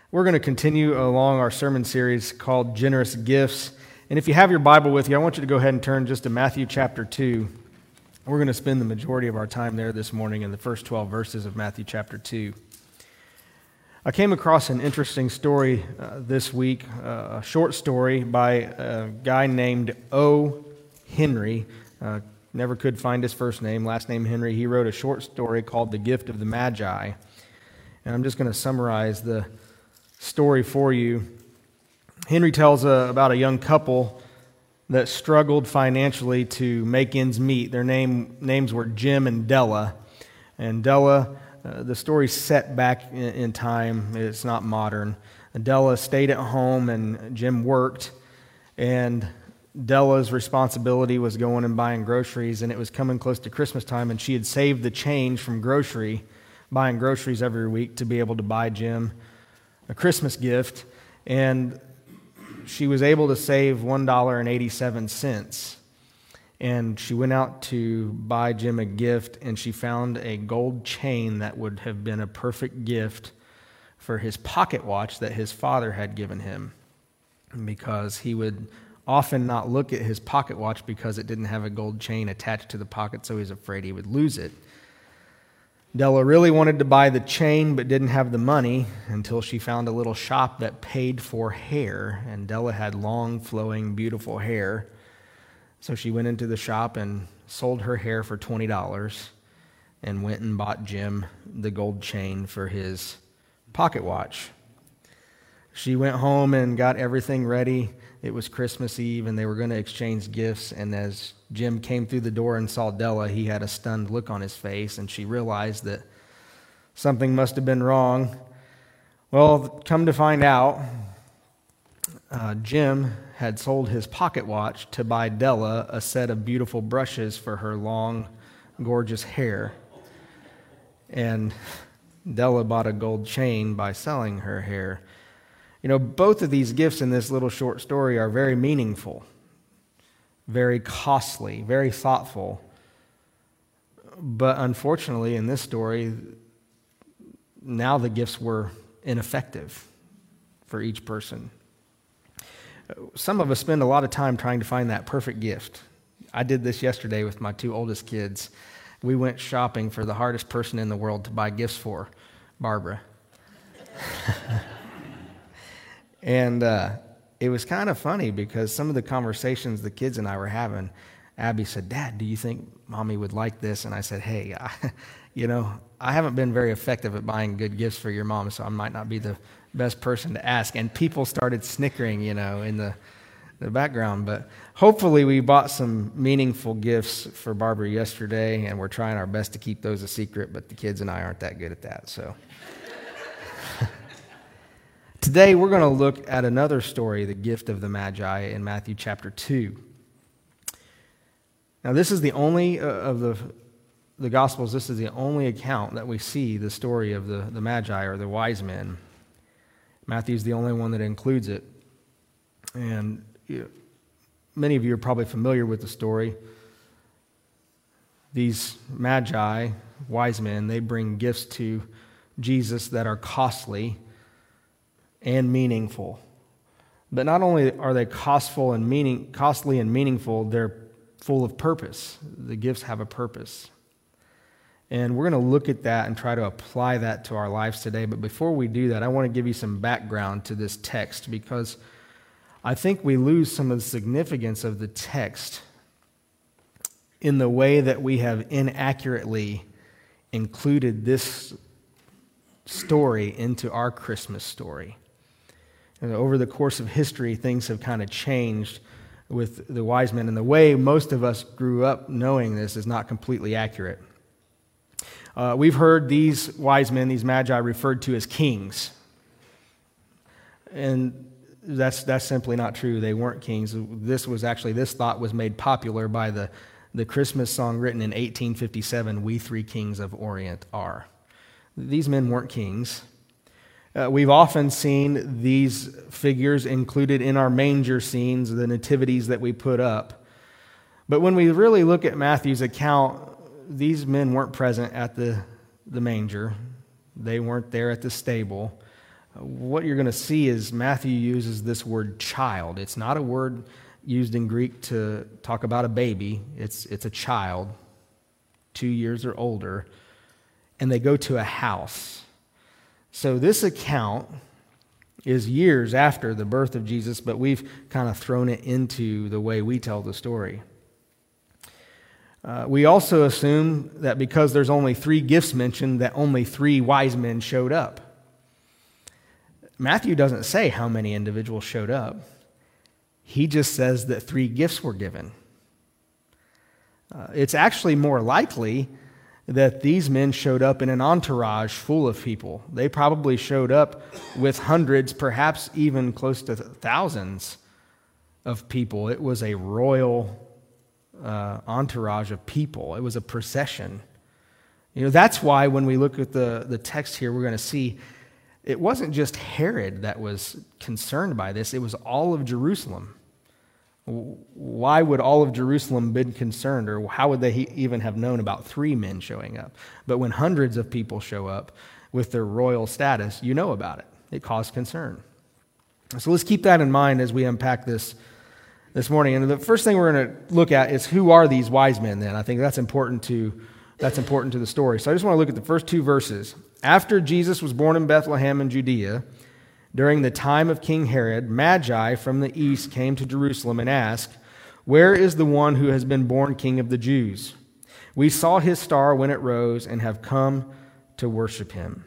We're going to continue along our sermon series called Generous Gifts. And if you have your Bible with you, I want you to go ahead and turn just to Matthew chapter 2. We're going to spend the majority of our time there this morning in the first 12 verses of Matthew chapter 2. I came across an interesting story this week, a short story by a guy named O. Henry. Never could find his first name, last name Henry. He wrote a short story called The Gift of the Magi. And I'm just going to summarize the story for you. Henry tells about a young couple that struggled financially to make ends meet. Their names were Jim and Della. And Della, the story's set back in time. It's not modern. Della stayed at home and Jim worked. And Della's responsibility was going and buying groceries, and it was coming close to Christmas time, and she had saved the change from buying groceries every week to be able to buy Jim a Christmas gift, and she was able to save $1.87. And she went out to buy Jim a gift, and she found a gold chain that would have been a perfect gift for his pocket watch that his father had given him, because he would often not look at his pocket watch because it didn't have a gold chain attached to the pocket, so he was afraid he would lose it. Della really wanted to buy the chain but didn't have the money until she found a little shop that paid for hair, and Della had long, flowing, beautiful hair. So she went into the shop and sold her hair for $20 and went and bought Jim the gold chain for his pocket watch. She went home and got everything ready. It was Christmas Eve, and they were going to exchange gifts, and as Jim came through the door and saw Della, he had a stunned look on his face, and she realized that something must have been wrong. Well, come to find out, Jim had sold his pocket watch to buy Della a set of beautiful brushes for her long, gorgeous hair, and Della bought a gold chain by selling her hair. You know, both of these gifts in this little short story are very meaningful, very costly, very thoughtful. But unfortunately, in this story, now the gifts were ineffective for each person. Some of us spend a lot of time trying to find that perfect gift. I did this yesterday with my two oldest kids. We went shopping for the hardest person in the world to buy gifts for, Barbara. And it was kind of funny because some of the conversations the kids and I were having, Abby said, "Dad, do you think Mommy would like this?" And I said, "Hey, I haven't been very effective at buying good gifts for your mom, so I might not be the best person to ask." And people started snickering, in the background. But hopefully we bought some meaningful gifts for Barbara yesterday, and we're trying our best to keep those a secret, but the kids and I aren't that good at that, so... Today, we're going to look at another story, the gift of the Magi, in Matthew chapter 2. Now, this is the only of the Gospels, this is the only account that we see the story of the Magi, or the wise men. Matthew's the only one that includes it. And many of you are probably familiar with the story. These Magi, wise men, they bring gifts to Jesus that are costly and meaningful. But not only are they costly and meaningful, they're full of purpose. The gifts have a purpose. And we're going to look at that and try to apply that to our lives today. But before we do that, I want to give you some background to this text, because I think we lose some of the significance of the text in the way that we have inaccurately included this story into our Christmas story. And over the course of history, things have kind of changed with the wise men, and the way most of us grew up knowing this is not completely accurate. We've heard these wise men, these magi, referred to as kings. And that's simply not true. They weren't kings. This thought was made popular by the Christmas song written in 1857, "We Three Kings of Orient Are." These men weren't kings. We've often seen these figures included in our manger scenes, the nativities that we put up. But when we really look at Matthew's account, these men weren't present at the manger. They weren't there at the stable. what you're going to see is Matthew uses this word child. It's not a word used in Greek to talk about a baby. It's a child, 2 years or older, and they go to a house. So this account is years after the birth of Jesus, but we've kind of thrown it into the way we tell the story. We also assume that because there's only 3 gifts mentioned, that only 3 wise men showed up. Matthew doesn't say how many individuals showed up. He just says that 3 gifts were given. It's actually more likely that these men showed up in an entourage full of people. They probably showed up with hundreds, perhaps even close to thousands of people. It was a royal entourage of people. It was a procession. That's why when we look at the text here, we're going to see it wasn't just Herod that was concerned by this. It was all of Jerusalem. Why would all of Jerusalem been concerned, or how would they even have known about 3 men showing up? But when hundreds of people show up with their royal status, you know about it. It caused concern. So let's keep that in mind as we unpack this morning. And the first thing we're going to look at is, who are these wise men then? I think that's important to the story. So I just want to look at the first 2 verses. After Jesus was born in Bethlehem in Judea, during the time of King Herod, Magi from the east came to Jerusalem and asked, "Where is the one who has been born King of the Jews? We saw his star when it rose and have come to worship him."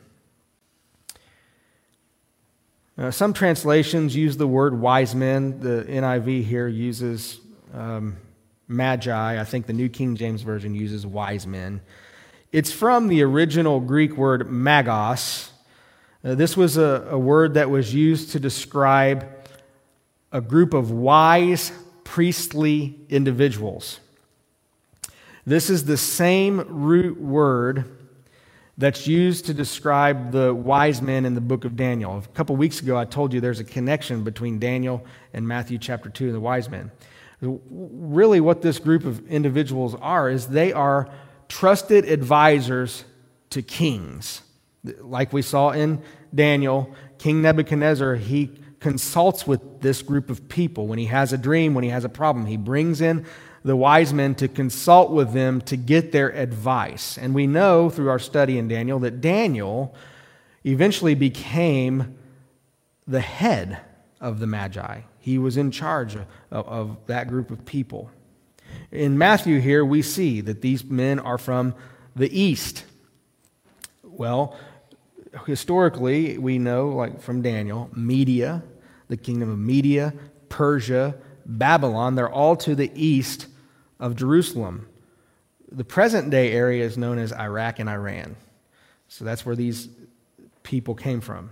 Some translations use the word wise men. The NIV here uses Magi. I think the New King James Version uses wise men. It's from the original Greek word magos. This was a word that was used to describe a group of wise priestly individuals. This is the same root word that's used to describe the wise men in the book of Daniel. A couple weeks ago, I told you there's a connection between Daniel and Matthew chapter 2 and the wise men. Really, what this group of individuals are is they are trusted advisors to kings. Like we saw in Daniel, King Nebuchadnezzar, he consults with this group of people. When he has a dream, when he has a problem, he brings in the wise men to consult with them to get their advice. And we know through our study in Daniel that Daniel eventually became the head of the Magi. He was in charge of that group of people. In Matthew here, we see that these men are from the east. Well, historically, we know, like from Daniel, Media, the kingdom of Media, Persia, Babylon, they're all to the east of Jerusalem. The present-day area is known as Iraq and Iran. So that's where these people came from.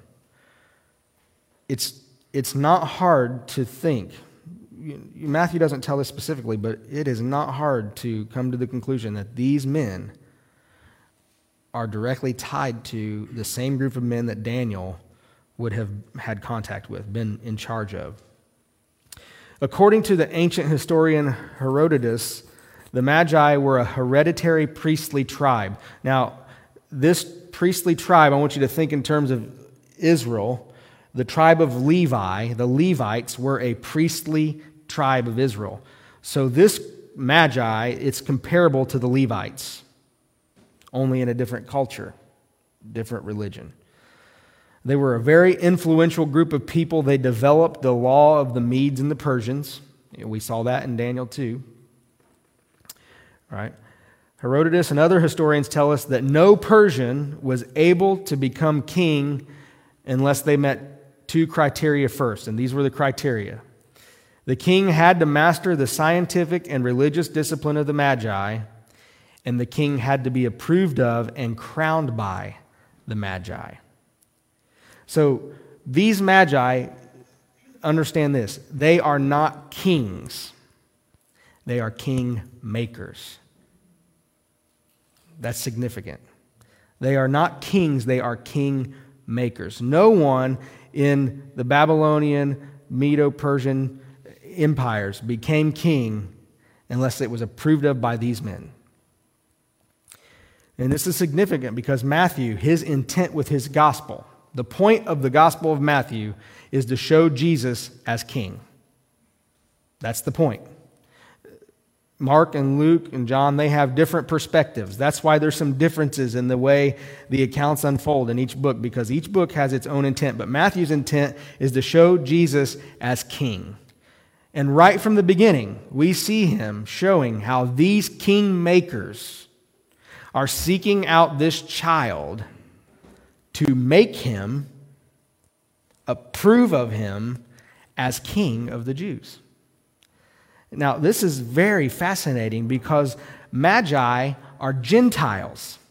It's not hard to think. Matthew doesn't tell us specifically, but it is not hard to come to the conclusion that these men are directly tied to the same group of men that Daniel would have had contact with, been in charge of. According to the ancient historian Herodotus, the Magi were a hereditary priestly tribe. Now, this priestly tribe, I want you to think in terms of Israel. The tribe of Levi, the Levites, were a priestly tribe of Israel. So this Magi, it's comparable to the Levites, only in a different culture, different religion. They were a very influential group of people. They developed the law of the Medes and the Persians. We saw that in Daniel 2. Right? Herodotus and other historians tell us that no Persian was able to become king unless they met 2 criteria first, and these were the criteria. The king had to master the scientific and religious discipline of the Magi, and the king had to be approved of and crowned by the Magi. So these Magi, understand this, they are not kings. They are king makers. That's significant. They are not kings, they are king makers. No one in the Babylonian, Medo-Persian empires became king unless it was approved of by these men. And this is significant because Matthew, his intent with his gospel, The point of the Gospel of Matthew is to show Jesus as king. That's the point. Mark and Luke and John, they have different perspectives. That's why there's some differences in the way the accounts unfold in each book, because each book has its own intent. But Matthew's intent is to show Jesus as king. And right from the beginning, we see him showing how these kingmakers are seeking out this child to make him, approve of him as king of the Jews. Now, this is very fascinating because Magi are Gentiles.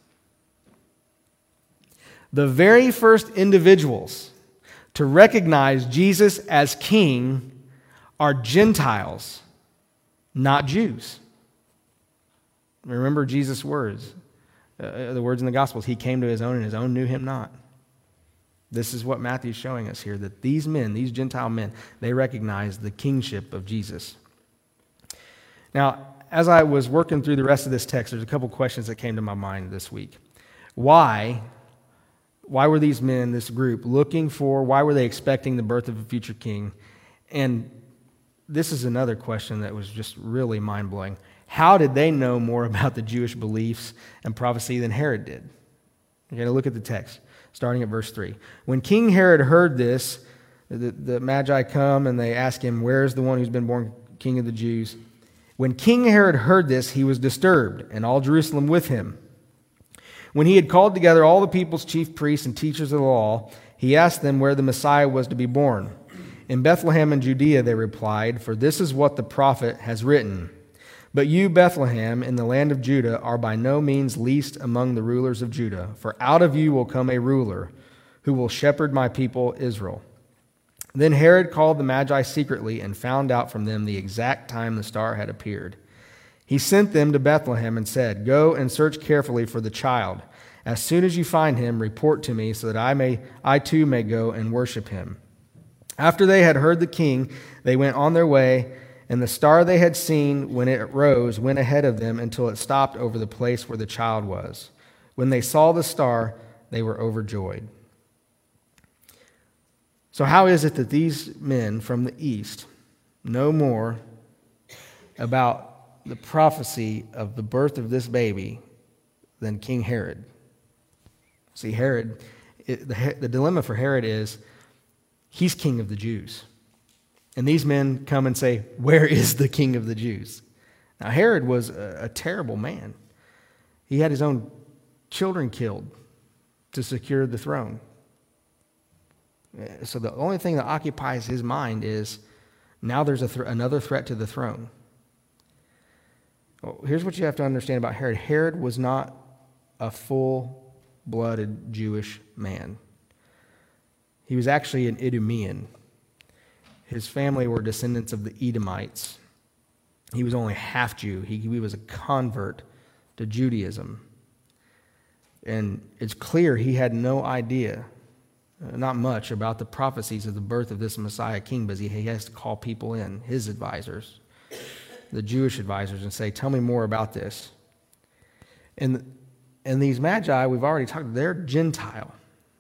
The very first individuals to recognize Jesus as king are Gentiles, not Jews. Remember Jesus' words, the words in the Gospels. He came to his own, and his own knew him not. This is what Matthew's showing us here, that these men, these Gentile men, they recognize the kingship of Jesus. Now, as I was working through the rest of this text, there's a couple questions that came to my mind this week. Why were these men, this group, why were they expecting the birth of a future king? And this is another question that was just really mind-blowing. How did they know more about the Jewish beliefs and prophecy than Herod did? You're going to look at the text, starting at verse 3. When King Herod heard this, the Magi come and they ask him, "Where's the one who's been born king of the Jews?" When King Herod heard this, he was disturbed, and all Jerusalem with him. When he had called together all the people's chief priests and teachers of the law, he asked them where the Messiah was to be born. "In Bethlehem in Judea," they replied, "for this is what the prophet has written. But you, Bethlehem, in the land of Judah, are by no means least among the rulers of Judah, for out of you will come a ruler who will shepherd my people Israel." Then Herod called the Magi secretly and found out from them the exact time the star had appeared. He sent them to Bethlehem and said, "Go and search carefully for the child. As soon as you find him, report to me so that I too may go and worship him." After they had heard the king, they went on their way, and the star they had seen when it rose went ahead of them until it stopped over the place where the child was. When they saw the star, they were overjoyed. So how is it that these men from the east know more about the prophecy of the birth of this baby than King Herod? See, Herod, the dilemma for Herod is he's king of the Jews. And these men come and say, "Where is the king of the Jews?" Now, Herod was a terrible man. He had his own children killed to secure the throne. So the only thing that occupies his mind is now there's another threat to the throne. Well, here's what you have to understand about Herod. Herod was not a full-blooded Jewish man. He was actually an Idumean. His family were descendants of the Edomites. He was only half Jew. He was a convert to Judaism. And it's clear he had no idea, not much, about the prophecies of the birth of this Messiah king, but he has to call people in, his advisors, the Jewish advisors, and say, "Tell me more about this." And these Magi, we've already talked, they're Gentile.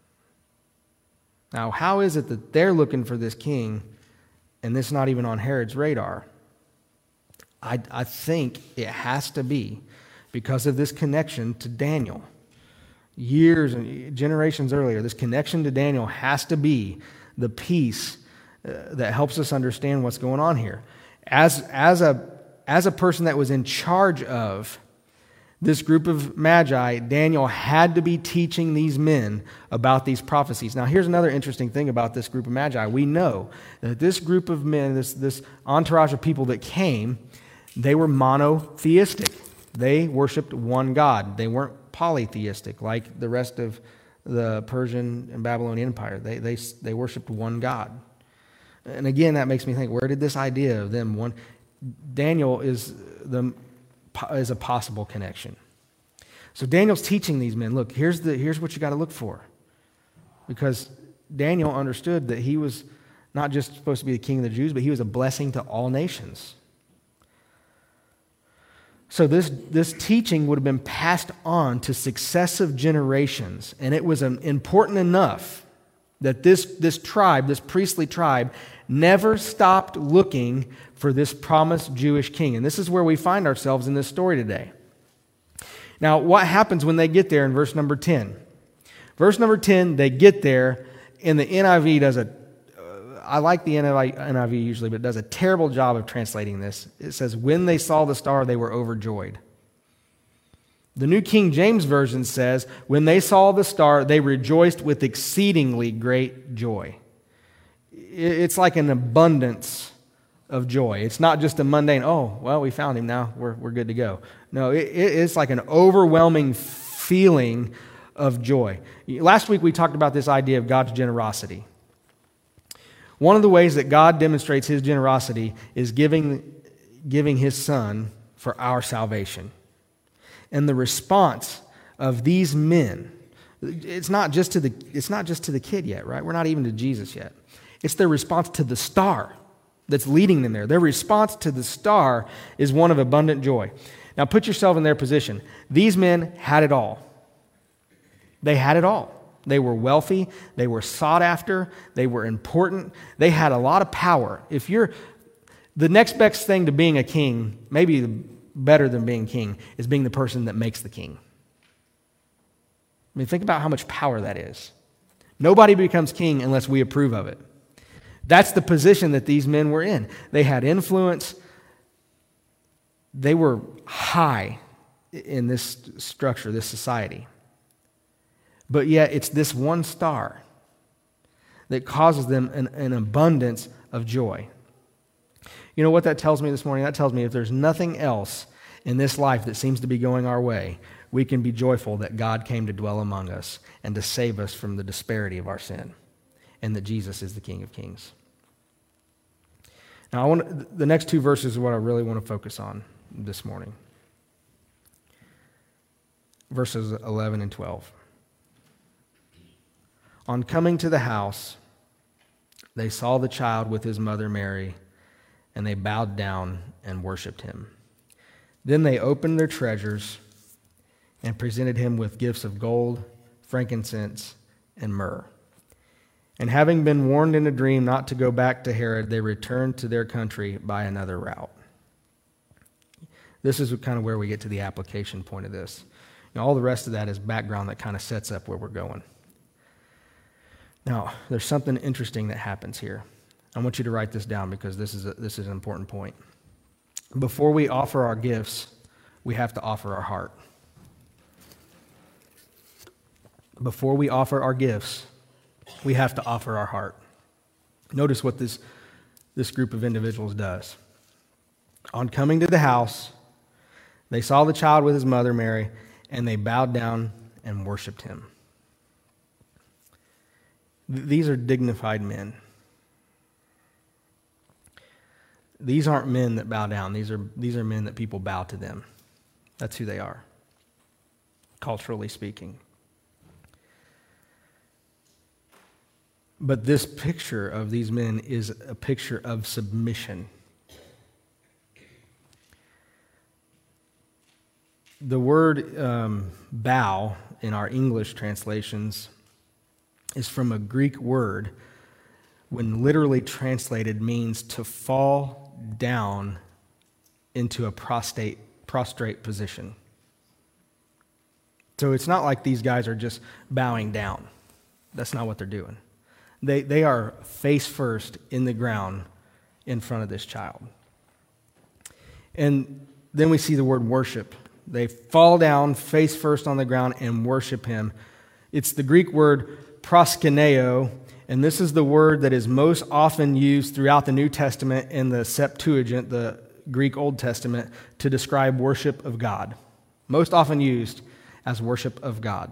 Now, how is it that they're looking for this king and this not even on Herod's radar? I think it has to be because of this connection to Daniel. Years and generations earlier, this connection to Daniel has to be the piece that helps us understand what's going on here. As a person that was in charge of this group of Magi, Daniel had to be teaching these men about these prophecies. Now, here's another interesting thing about this group of Magi. We know that this group of men, this entourage of people that came, they were monotheistic. They worshiped one God. They weren't polytheistic like the rest of the Persian and Babylonian Empire. They worshiped one God. And again, that makes me think, where did this idea of them one? Daniel is a possible connection. So Daniel's teaching these men, look, here's what you got to look for. Because Daniel understood that he was not just supposed to be the king of the Jews, but he was a blessing to all nations. So this teaching would have been passed on to successive generations, and it was important enough that this tribe, this priestly tribe, never stopped looking for this promised Jewish king. And this is where we find ourselves in this story today. Now, what happens when they get there in verse number 10? Verse number 10, they get there, and the NIV does I like the NIV usually, but it does a terrible job of translating this. It says, when they saw the star, they were overjoyed. The New King James Version says, when they saw the star, they rejoiced with exceedingly great joy. It's like an abundance of joy. It's not just a mundane, oh, well, we found him now, we're good to go. No, it's like an overwhelming feeling of joy. Last week we talked about this idea of God's generosity. One of the ways that God demonstrates His generosity is giving His Son for our salvation. And the response of these men, it's not just to the kid yet, right? We're not even to Jesus yet. It's their response to the star that's leading them there. Their response to the star is one of abundant joy. Now put yourself in their position. These men had it all. They had it all. They were wealthy, they were sought after, they were important, they had a lot of power. The next best thing to being a king, maybe better than being king, is being the person that makes the king. I mean, think about how much power that is. Nobody becomes king unless we approve of it. That's the position that these men were in. They had influence. They were high in this structure, this society. But yet it's this one star that causes them an abundance of joy. You know what that tells me this morning? That tells me if there's nothing else in this life that seems to be going our way, we can be joyful that God came to dwell among us and to save us from the disparity of our sin, and that Jesus is the King of Kings. Now, the next two verses are what I really want to focus on this morning. Verses 11 and 12. On coming to the house, they saw the child with his mother Mary, and they bowed down and worshipped him. Then they opened their treasures and presented him with gifts of gold, frankincense, and myrrh. And having been warned in a dream not to go back to Herod, they returned to their country by another route. This is kind of where we get to the application point of this. All the rest of that is background that kind of sets up where we're going. Now, there's something interesting that happens here. I want you to write this down because this is an important point. Before we offer our gifts, we have to offer our heart. Before we offer our gifts, we have to offer our heart. Notice what this group of individuals does. On coming to the house, they saw the child with his mother Mary, and they bowed down and worshipped him. These are dignified men. These aren't men that bow down. These are men that people bow to them. That's who they are, culturally speaking. But this picture of these men is a picture of submission. The word bow in our English translations is from a Greek word, when literally translated means to fall down into a prostrate position. So it's not like these guys are just bowing down. That's not what they're doing. They are face first in the ground in front of this child. And then we see the word worship. They fall down face first on the ground and worship him. It's the Greek word proskuneo, and this is the word that is most often used throughout the New Testament in the Septuagint, the Greek Old Testament, to describe worship of God. Most often used as worship of God.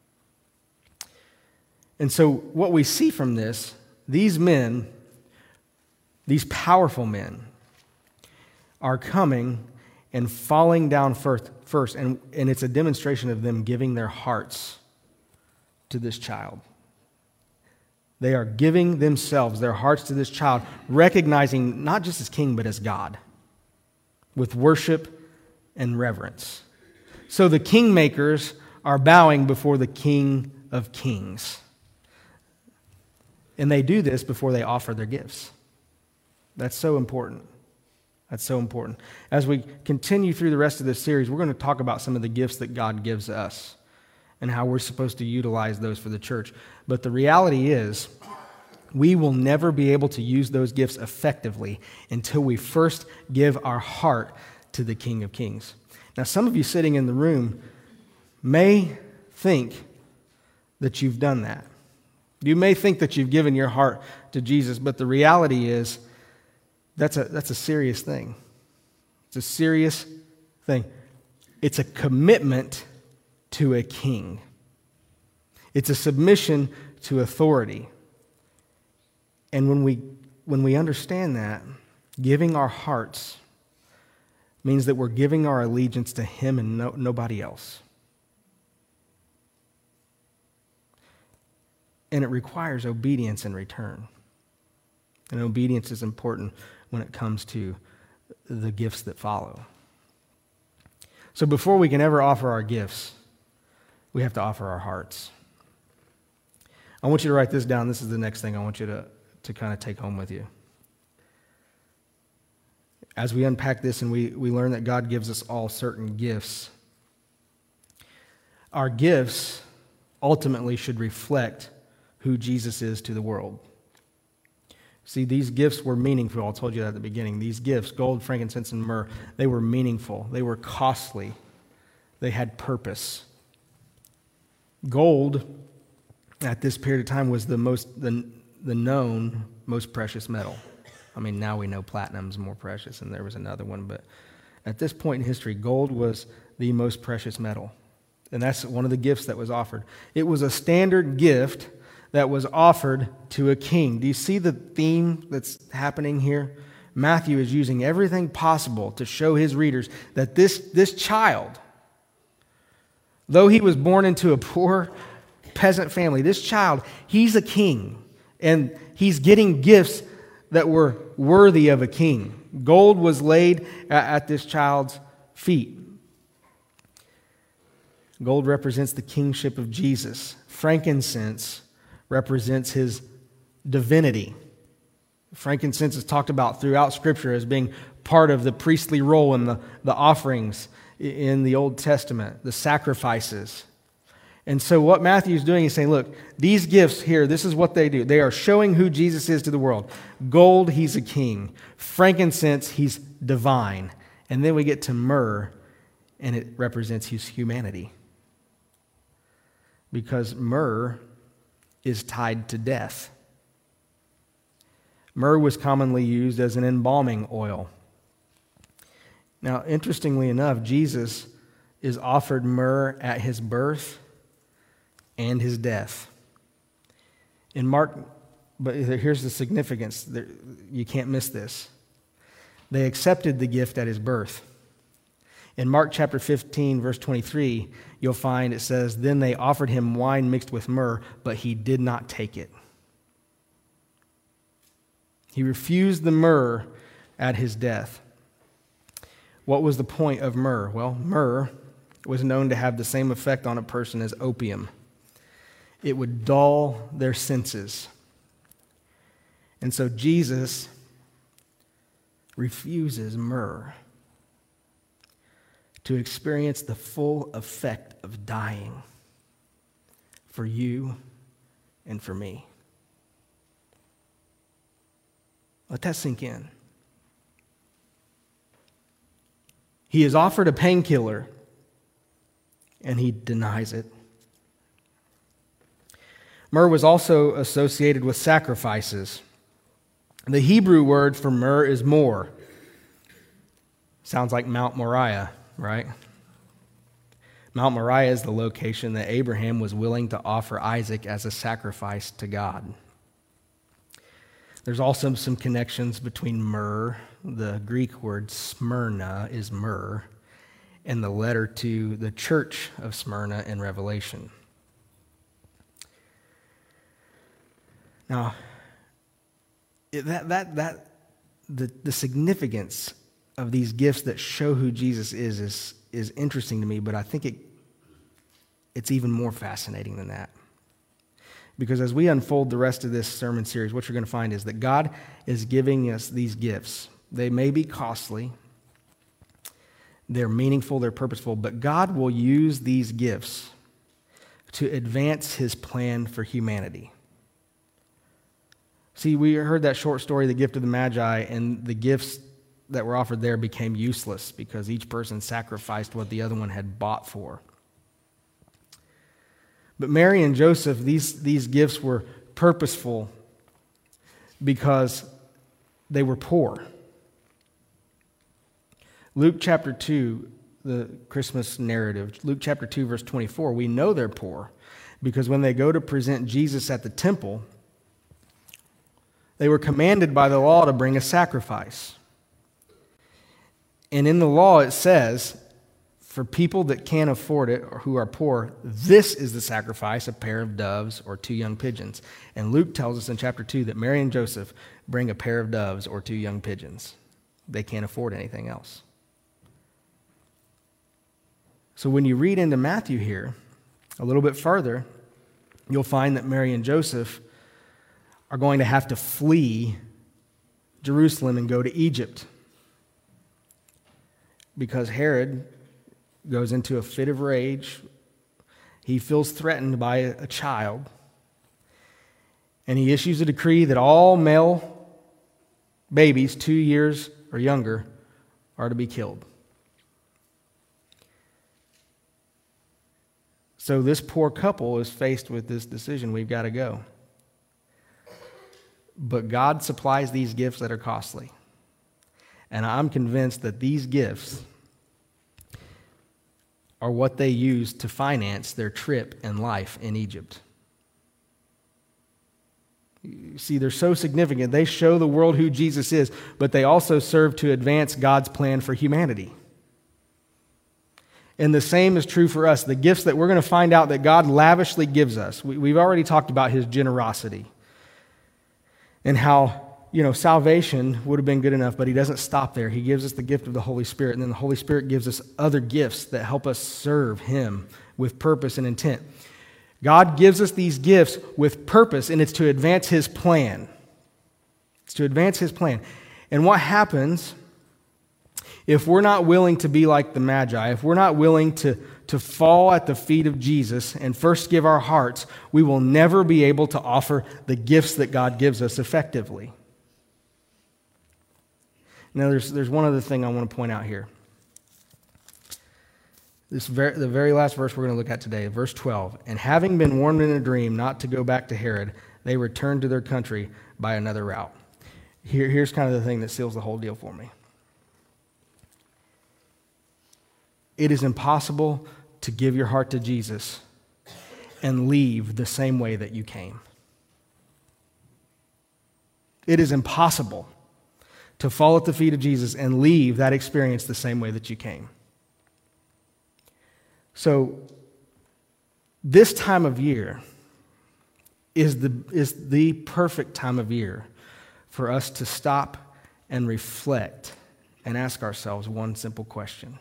And so what we see from this, these men, these powerful men, are coming and falling down first, and it's a demonstration of them giving their hearts to this child. They are giving themselves, their hearts to this child, recognizing not just as king, but as God, with worship and reverence. So the kingmakers are bowing before the King of Kings. And they do this before they offer their gifts. That's so important. That's so important. As we continue through the rest of this series, we're going to talk about some of the gifts that God gives us and how we're supposed to utilize those for the church. But the reality is, we will never be able to use those gifts effectively until we first give our heart to the King of Kings. Now, some of you sitting in the room may think that you've done that. You may think that you've given your heart to Jesus, but the reality is that's a serious thing. It's a serious thing. It's a commitment to a king. It's a submission to authority. And when we understand that, giving our hearts means that we're giving our allegiance to Him and nobody else. And it requires obedience in return. And obedience is important when it comes to the gifts that follow. So before we can ever offer our gifts, we have to offer our hearts. I want you to write this down. This is the next thing I want you to kind of take home with you. As we unpack this and we learn that God gives us all certain gifts, our gifts ultimately should reflect who Jesus is to the world. See, these gifts were meaningful. I told you that at the beginning. These gifts, gold, frankincense, and myrrh, they were meaningful. They were costly. They had purpose. Gold, at this period of time, was the known most precious metal. I mean, now we know platinum's more precious, and there was another one, but at this point in history, gold was the most precious metal. And that's one of the gifts that was offered. It was a standard gift that was offered to a king. Do you see the theme that's happening here? Matthew is using everything possible to show his readers that this child, though he was born into a poor peasant family, this child, he's a king. And he's getting gifts that were worthy of a king. Gold was laid at this child's feet. Gold represents the kingship of Jesus. Frankincense represents his divinity. Frankincense is talked about throughout Scripture as being part of the priestly role in the offerings in the Old Testament, the sacrifices. And so what Matthew is doing is saying, look, these gifts here, this is what they do. They are showing who Jesus is to the world. Gold, he's a king. Frankincense, he's divine. And then we get to myrrh, and it represents his humanity. Because myrrh is tied to death. Myrrh was commonly used as an embalming oil. Now, interestingly enough, Jesus is offered myrrh at his birth and his death. In Mark, but here's the significance. You can't miss this. They accepted the gift at his birth. In Mark chapter 15, verse 23, you'll find it says, "Then they offered him wine mixed with myrrh, but he did not take it." He refused the myrrh at his death. What was the point of myrrh? Well, myrrh was known to have the same effect on a person as opium. It would dull their senses. And so Jesus refuses myrrh to experience the full effect of dying for you and for me. Let that sink in. He is offered a painkiller, and he denies it. Myrrh was also associated with sacrifices. The Hebrew word for myrrh is mor. Sounds like Mount Moriah, right? Mount Moriah is the location that Abraham was willing to offer Isaac as a sacrifice to God. There's also some connections between myrrh, the Greek word Smyrna is myrrh, and the letter to the church of Smyrna in Revelation. Now, the significance of these gifts that show who Jesus is interesting to me, but I think it's even more fascinating than that. Because as we unfold the rest of this sermon series, what you're going to find is that God is giving us these gifts. They may be costly, they're meaningful, they're purposeful, but God will use these gifts to advance his plan for humanity. See, we heard that short story, The Gift of the Magi, and the gifts that were offered there became useless because each person sacrificed what the other one had bought for. But Mary and Joseph, these gifts were purposeful because they were poor. Luke chapter 2, the Christmas narrative, Luke chapter 2, verse 24, we know they're poor because when they go to present Jesus at the temple, they were commanded by the law to bring a sacrifice. And in the law it says, for people that can't afford it or who are poor, this is the sacrifice, a pair of doves or 2 young pigeons. And Luke tells us in chapter 2 that Mary and Joseph bring a pair of doves or 2 young pigeons. They can't afford anything else. So when you read into Matthew here, a little bit further, you'll find that Mary and Joseph are going to have to flee Jerusalem and go to Egypt because Herod goes into a fit of rage. He feels threatened by a child, and he issues a decree that all male babies 2 years or younger are to be killed. So this poor couple is faced with this decision. We've got to go. But God supplies these gifts that are costly. And I'm convinced that these gifts are what they use to finance their trip and life in Egypt. You see, they're so significant. They show the world who Jesus is, but they also serve to advance God's plan for humanity. And the same is true for us. The gifts that we're going to find out that God lavishly gives us. We've already talked about his generosity and how, salvation would have been good enough, but he doesn't stop there. He gives us the gift of the Holy Spirit, and then the Holy Spirit gives us other gifts that help us serve him with purpose and intent. God gives us these gifts with purpose, and it's to advance his plan. It's to advance his plan. And what happens if we're not willing to be like the Magi, if we're not willing to fall at the feet of Jesus and first give our hearts, we will never be able to offer the gifts that God gives us effectively. Now, there's one other thing I want to point out here. The very last verse we're going to look at today, verse 12. And having been warned in a dream not to go back to Herod, they returned to their country by another route. Here's kind of the thing that seals the whole deal for me. It is impossible to give your heart to Jesus and leave the same way that you came. It is impossible to fall at the feet of Jesus and leave that experience the same way that you came. So, this time of year is the perfect time of year for us to stop and reflect and ask ourselves one simple question.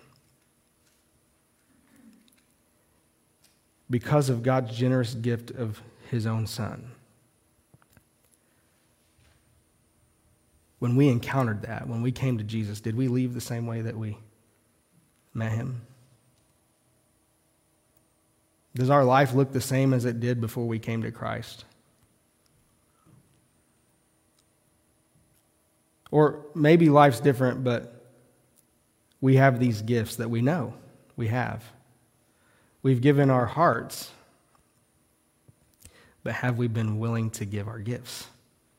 Because of God's generous gift of his own Son, when we encountered that, when we came to Jesus, did we leave the same way that we met him? Does our life look the same as it did before we came to Christ? Or maybe life's different, but we have these gifts that we know we have. We've given our hearts, but have we been willing to give our gifts?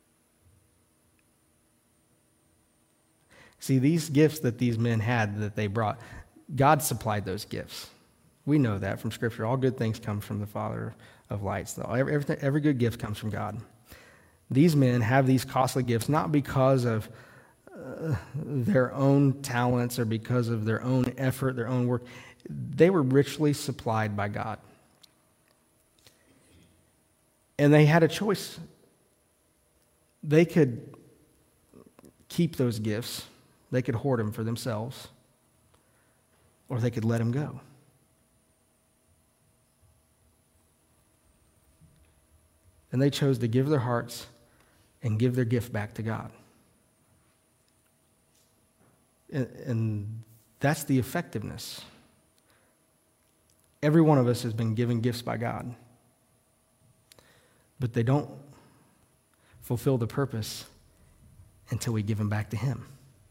See, these gifts that these men had that they brought, God supplied those gifts. We know that from Scripture. All good things come from the Father of lights. Every good gift comes from God. These men have these costly gifts not because of their own talents or because of their own effort, their own work. They were richly supplied by God. And they had a choice. They could keep those gifts. They could hoard them for themselves. Or they could let them go. And they chose to give their hearts and give their gift back to God. And that's the effectiveness. Every one of us has been given gifts by God, but they don't fulfill the purpose until we give them back to Him.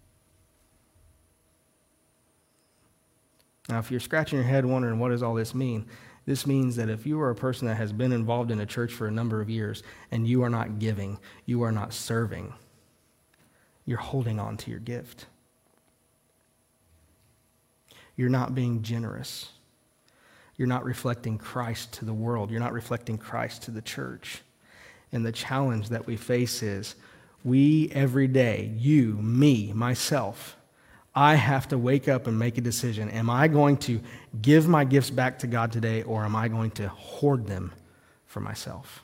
Now, if you're scratching your head wondering what does all this mean, this means that if you are a person that has been involved in a church for a number of years and you are not giving, you are not serving, you're holding on to your gift. You're not being generous. You're not reflecting Christ to the world. You're not reflecting Christ to the church. And the challenge that we face is we every day, you, me, myself, I have to wake up and make a decision. Am I going to give my gifts back to God today, or am I going to hoard them for myself?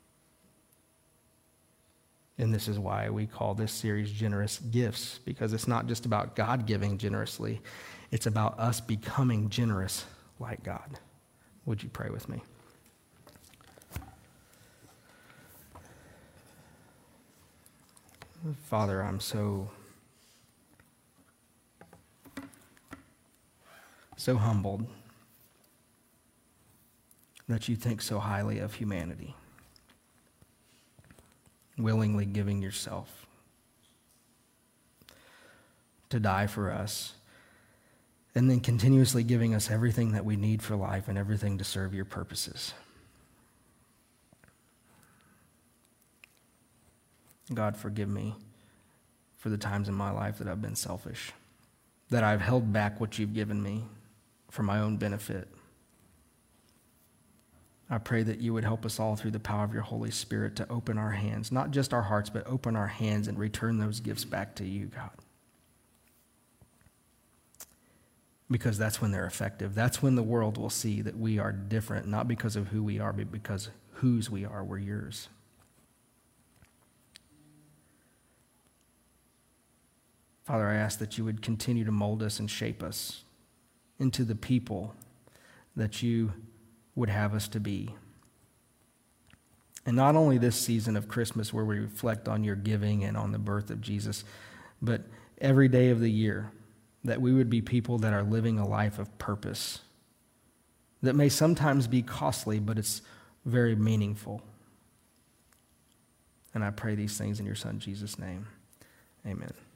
And this is why we call this series Generous Gifts, because it's not just about God giving generously. It's about us becoming generous like God. Would you pray with me? Father, I'm so humbled that you think so highly of humanity, willingly giving yourself to die for us, and then continuously giving us everything that we need for life and everything to serve your purposes. God, forgive me for the times in my life that I've been selfish, that I've held back what you've given me for my own benefit. I pray that you would help us all through the power of your Holy Spirit to open our hands, not just our hearts, but open our hands and return those gifts back to you, God. Because that's when they're effective. That's when the world will see that we are different, not because of who we are, but because whose we are, we're yours. Father, I ask that you would continue to mold us and shape us into the people that you would have us to be. And not only this season of Christmas where we reflect on your giving and on the birth of Jesus, but every day of the year, that we would be people that are living a life of purpose that may sometimes be costly, but it's very meaningful. And I pray these things in your Son, Jesus' name. Amen.